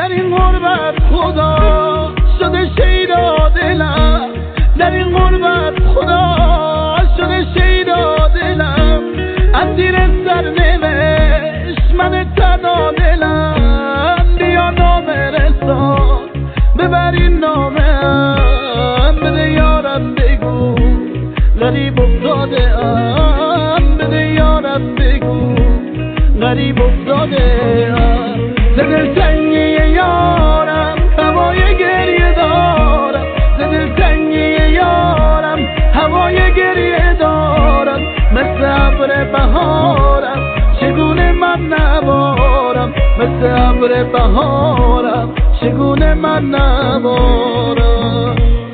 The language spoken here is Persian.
در این غربت خدا شده شیدا دلم در این غربت خدا شده شیدا دلم از زیر سر نوشت من تنها دلم بیا نامه رسان ببر این نامه بده یارم بگو غریب افتاده ام بده یارم بگو غریب افتاده ام ز دلتنگی یارم هوای گریه دارم ز دلتنگی یارم هوای گریه دارم مثل ابر بهارم چگونه من نبارم مثل ابر بهارم چگونه من نبارم